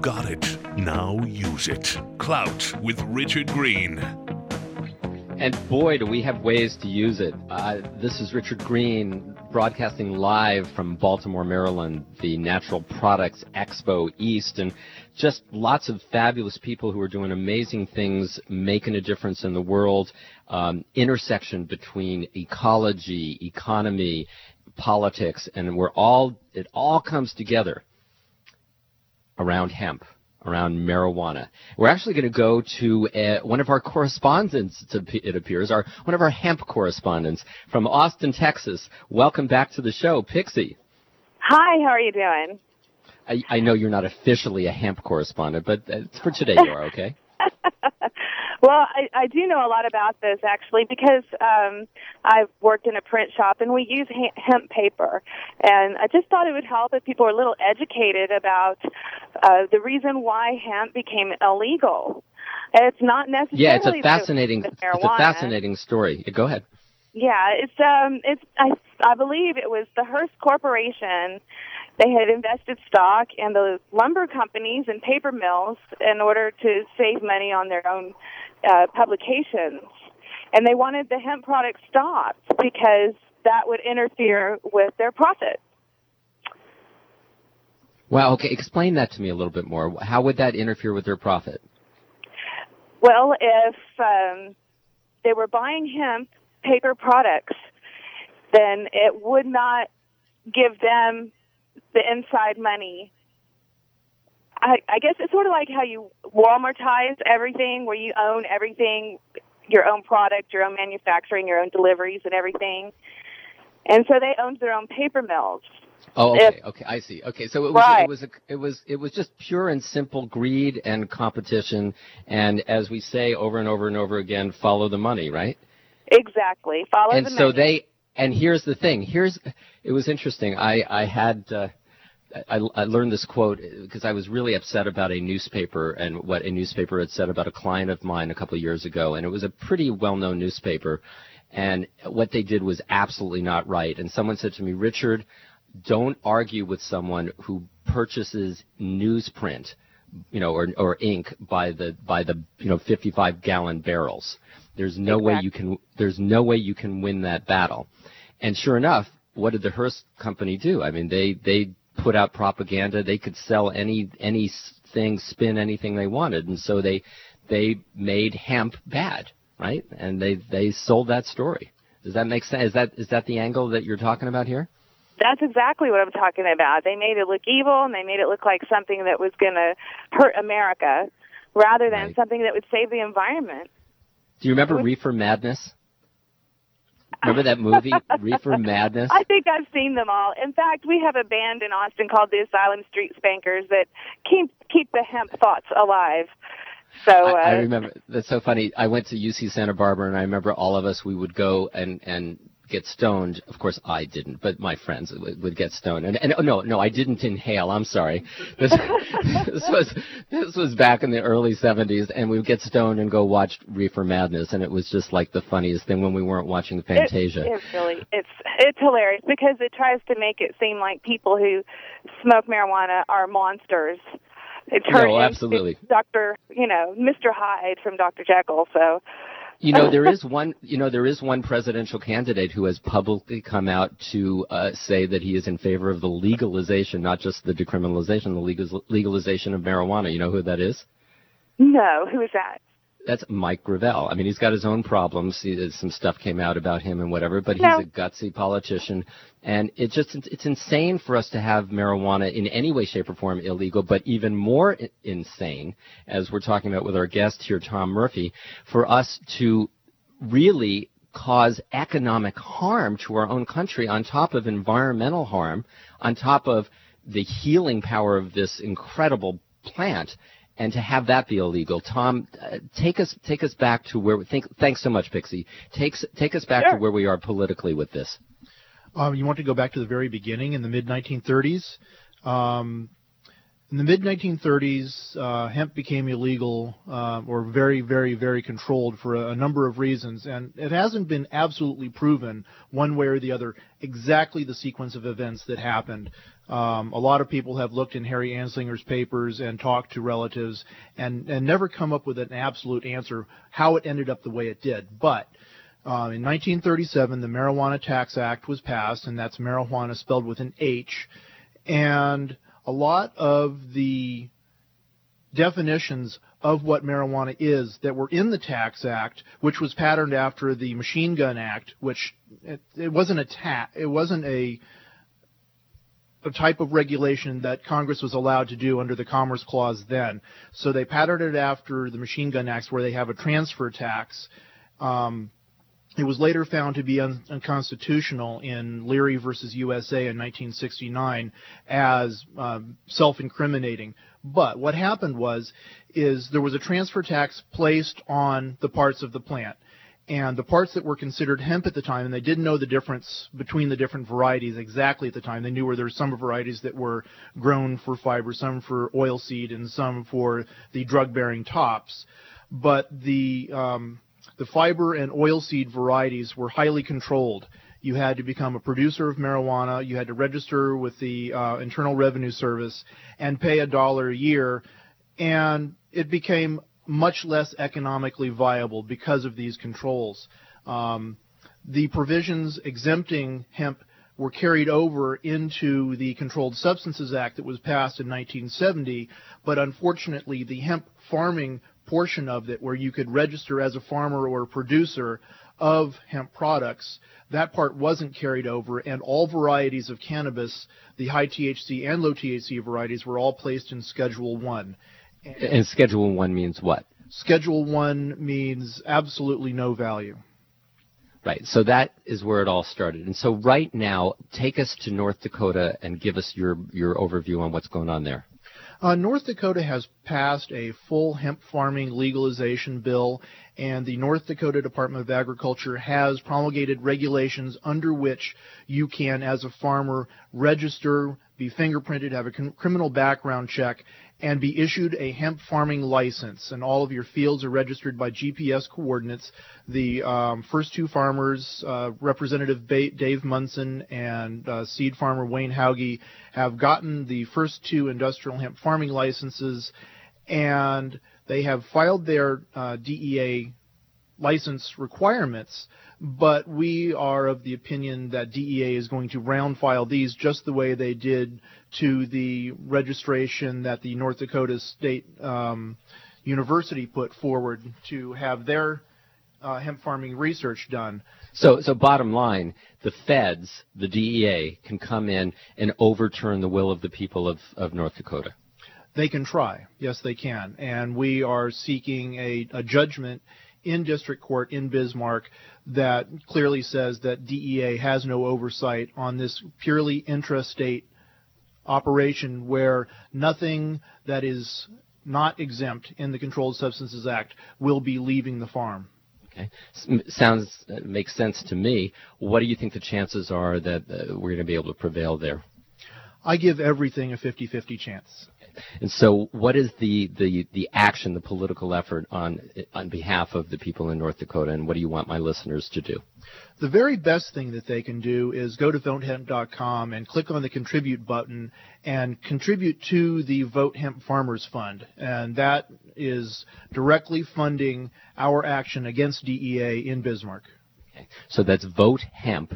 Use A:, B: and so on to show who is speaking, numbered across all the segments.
A: got it. Now use it. Clout with Richard Green.
B: And boy, do we have ways to use it. This is Richard Green broadcasting live from Baltimore, Maryland, the Natural Products Expo East, and just lots of fabulous people who are doing amazing things, making a difference in the world, intersection between ecology, economy, politics, and it all comes together around hemp, around marijuana. We're actually going to go to one of our correspondents, it appears, one of our hemp correspondents from Austin, Texas. Welcome back to the show, Pixie.
C: Hi, how are you doing?
B: I know you're not officially a hemp correspondent, but for today you are, okay?
C: Well, I do know a lot about this, actually, because I've worked in a print shop, and we use hemp paper. And I just thought it would help if people were a little educated about the reason why hemp became illegal. It's not necessarily
B: it's a fascinating story. Go ahead.
C: Yeah, I believe it was the Hearst Corporation. They had invested stock in the lumber companies and paper mills in order to save money on their own publications. And they wanted the hemp product stopped because that would interfere with their profit.
B: Wow, okay. Explain that to me a little bit more. How would that interfere with their profit?
C: Well, if they were buying hemp paper products, then it would not give them the inside money. I guess it's sort of like how you Walmartize everything, where you own everything, your own product, your own manufacturing, your own deliveries and everything. And so they owned their own paper mills.
B: Oh, okay, okay, I see. Okay, so it was just pure and simple greed and competition, and as we say over and over and over again, follow the money, right?
C: Exactly, follow the money.
B: And here's the thing. It was interesting. I learned this quote because I was really upset about a newspaper and what a newspaper had said about a client of mine a couple of years ago, and it was a pretty well-known newspaper, and what they did was absolutely not right. And someone said to me, Richard, don't argue with someone who purchases newsprint, or ink by the 55-gallon barrels. There's no way you can win that battle. And sure enough, what did the Hearst company do? I mean, they put out propaganda. They could sell anything, spin anything they wanted, and so they made hemp bad, right? And they sold that story. Does that make sense? Is that the angle that you're talking about here?
C: That's exactly what I'm talking about. They made it look evil, and they made it look like something that was going to hurt America rather than something that would save the environment.
B: Do you remember Reefer Madness? Remember that movie, Reefer Madness?
C: I think I've seen them all. In fact, we have a band in Austin called the Asylum Street Spankers that keep the hemp thoughts alive. So
B: I remember. That's so funny. I went to UC Santa Barbara, and I remember all of us, we would go and get stoned. Of course, I didn't, but my friends would get stoned. And no, I didn't inhale. I'm sorry. This was back in the early 70s, and we would get stoned and go watch Reefer Madness, and it was just like the funniest thing when we weren't watching Fantasia.
C: It's hilarious because it tries to make it seem like people who smoke marijuana are monsters. It turns
B: absolutely.
C: Mr. Hyde from Dr. Jekyll. So.
B: There is one presidential candidate who has publicly come out to say that he is in favor of the legalization, not just the decriminalization, the legalization of marijuana. You know who that is?
C: No, who is that?
B: That's Mike Gravel. I mean, he's got his own problems. Some stuff came out about him and whatever, but he's a gutsy politician. And it's insane for us to have marijuana in any way, shape, or form illegal, but even more insane, as we're talking about with our guest here, Tom Murphy, for us to really cause economic harm to our own country on top of environmental harm, on top of the healing power of this incredible plant. And to have that be illegal, Tom, take us back to where. Thanks so much, Pixie. Take us back to where we are politically with this.
D: You want to go back to the very beginning in the mid-1930s. In the mid-1930s, hemp became illegal or very, very, very controlled for a number of reasons, and it hasn't been absolutely proven one way or the other exactly the sequence of events that happened. A lot of people have looked in Harry Anslinger's papers and talked to relatives and never come up with an absolute answer how it ended up the way it did. But in 1937, the Marijuana Tax Act was passed, and that's marijuana spelled with an H. And a lot of the definitions of what marijuana is that were in the Tax Act, which was patterned after the Machine Gun Act, which it wasn't a type of regulation that Congress was allowed to do under the Commerce Clause then. So they patterned it after the Machine Gun Acts, where they have a transfer tax. It was later found to be unconstitutional in Leary versus USA in 1969 as self-incriminating. But what happened is there was a transfer tax placed on the parts of the plant. And the parts that were considered hemp at the time, and they didn't know the difference between the different varieties exactly at the time. They knew where there were some varieties that were grown for fiber, some for oilseed, and some for the drug-bearing tops. But the fiber and oilseed varieties were highly controlled. You had to become a producer of marijuana. You had to register with the Internal Revenue Service and pay $1 a year. And it became much less economically viable because of these controls. The provisions exempting hemp were carried over into the Controlled Substances Act that was passed in 1970, but unfortunately the hemp farming portion of it, where you could register as a farmer or a producer of hemp products, that part wasn't carried over, and all varieties of cannabis, the high THC and low THC varieties, were all placed in Schedule 1.
B: And Schedule 1 means what?
D: Schedule 1 means absolutely no value.
B: Right. So that is where it all started. And so right now, take us to North Dakota and give us your overview on what's going on there.
D: North Dakota has passed a full hemp farming legalization bill, and the North Dakota Department of Agriculture has promulgated regulations under which you can, as a farmer, register, be fingerprinted, have a criminal background check, and be issued a hemp farming license. And all of your fields are registered by GPS coordinates. The first two farmers, Representative Dave Munson and seed farmer Wayne Hauge, have gotten the first two industrial hemp farming licenses, and they have filed their DEA license requirements, but we are of the opinion that DEA is going to round file these just the way they did to the registration that the North Dakota State University put forward to have their hemp farming research done.
B: So bottom line, the feds, the DEA, can come in and overturn the will of the people of North Dakota.
D: They can try. Yes, they can. And we are seeking a judgment in district court in Bismarck that clearly says that DEA has no oversight on this purely intrastate operation where nothing that is not exempt in the Controlled Substances Act will be leaving the farm.
B: Okay. Makes sense to me. What do you think the chances are that we're going to be able to prevail there?
D: I give everything a 50-50 chance.
B: And so what is the action, the political effort on behalf of the people in North Dakota, and what do you want my listeners to do?
D: The very best thing that they can do is go to votehemp.com and click on the contribute button and contribute to the Vote Hemp Farmers Fund. And that is directly funding our action against DEA in Bismarck.
B: Okay. So that's VoteHemp,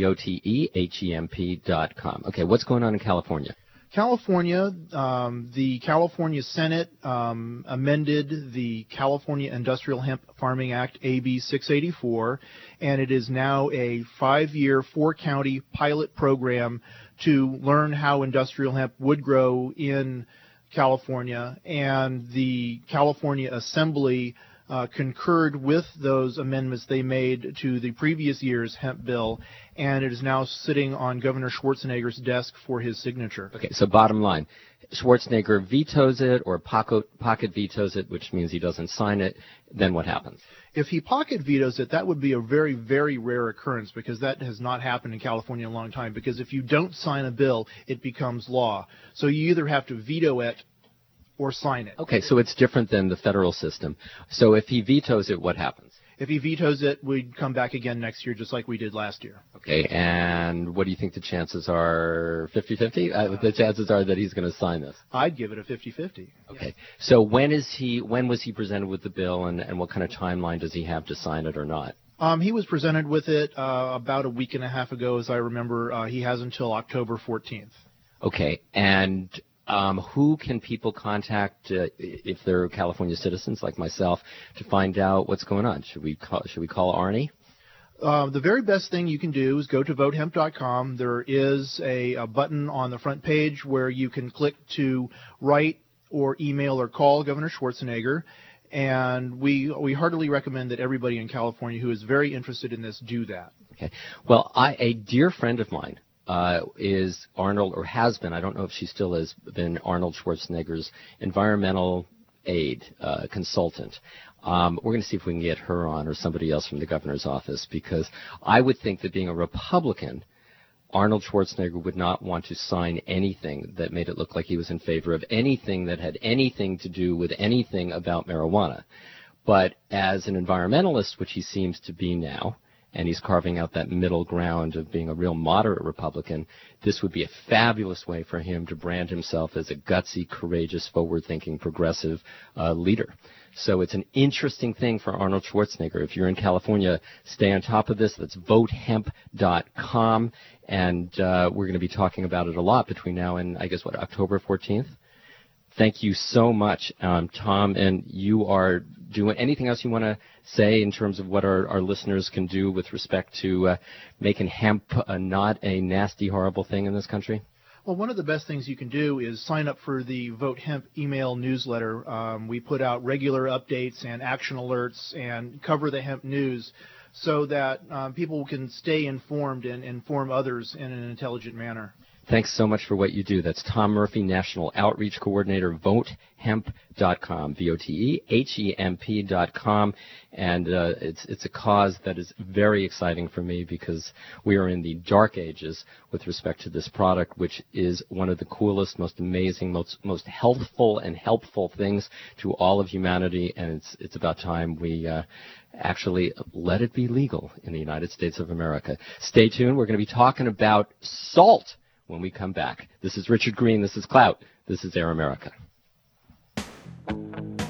B: VOTEHEMP.com. Okay, what's going on in California?
D: California, the California Senate amended the California Industrial Hemp Farming Act, AB 684, and it is now a 5-year, 4-county pilot program to learn how industrial hemp would grow in California, and the California Assembly concurred with those amendments they made to the previous year's hemp bill, and it is now sitting on Governor Schwarzenegger's desk for his signature.
B: Okay, so bottom line, Schwarzenegger vetoes it or pocket vetoes it, which means he doesn't sign it, then what happens?
D: If he pocket vetoes it, that would be a very, very rare occurrence because that has not happened in California in a long time, because if you don't sign a bill, it becomes law. So you either have to veto it or sign it.
B: Okay, so it's different than the federal system. So if he vetoes it, what happens?
D: If he vetoes it, we'd come back again next year just like we did last year.
B: Okay, and what do you think the chances are? 50-50? The chances are that he's going to sign this.
D: I'd give it a 50-50.
B: Okay, so when was he presented with the bill, and what kind of timeline does he have to sign it or not?
D: He was presented with it about a week and a half ago, as I remember. He has until October 14th.
B: Okay, and who can people contact if they're California citizens like myself to find out what's going on? Should we call Arnie?
D: The very best thing you can do is go to votehemp.com. There is a button on the front page where you can click to write or email or call Governor Schwarzenegger. And we heartily recommend that everybody in California who is very interested in this do that.
B: Okay. Well, a dear friend of mine is Arnold, or has been, I don't know if she still is, been Arnold Schwarzenegger's environmental aide consultant. We're going to see if we can get her on or somebody else from the governor's office, because I would think that being a Republican, Arnold Schwarzenegger would not want to sign anything that made it look like he was in favor of anything that had anything to do with anything about marijuana. But as an environmentalist, which he seems to be now, and he's carving out that middle ground of being a real moderate Republican, this would be a fabulous way for him to brand himself as a gutsy, courageous, forward-thinking, progressive leader. So it's an interesting thing for Arnold Schwarzenegger. If you're in California, stay on top of this. That's votehemp.com, and we're going to be talking about it a lot between now and, I guess, October 14th? Thank you so much, Tom. And you are doing anything else you want to say in terms of what our listeners can do with respect to making hemp not a nasty, horrible thing in this country?
D: Well, one of the best things you can do is sign up for the Vote Hemp email newsletter. We put out regular updates and action alerts and cover the hemp news so that people can stay informed and inform others in an intelligent manner.
B: Thanks so much for what you do. That's Tom Murphy, National Outreach Coordinator, votehemp.com, VOTEHEMP.com. And it's a cause that is very exciting for me because we are in the dark ages with respect to this product, which is one of the coolest, most amazing, most healthful and helpful things to all of humanity. And it's about time we actually let it be legal in the United States of America. Stay tuned. We're going to be talking about salt when we come back. This is Richard Green. This is Clout. This is Air America.